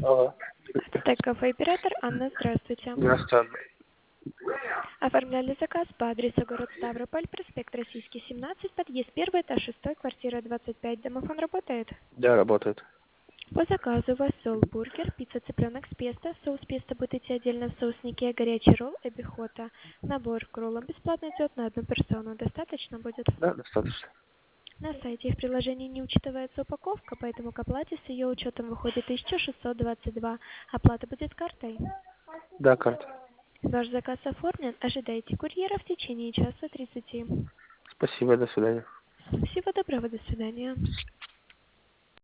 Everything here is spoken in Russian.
Алло. Так, кафе-оператор Анна, здравствуйте. Здравствуйте. Оформляли заказ по адресу город Ставрополь, проспект Российский, 17, подъезд 1, этаж 6, квартира 25. Домофон работает? Да, работает. По заказу у вас соул-бургер, пицца цыпленок с песто, соус песто будет идти отдельно в соуснике, горячий ролл, эбихота. Набор к роллам бесплатно идет на одну персону. Достаточно будет? Да, достаточно. На сайте в приложении не учитывается упаковка, поэтому к оплате с ее учетом выходит 1622. Оплата будет картой. Да, карта. Ваш заказ оформлен. Ожидайте курьера в течение часа 30. Спасибо, до свидания. Всего доброго, до свидания.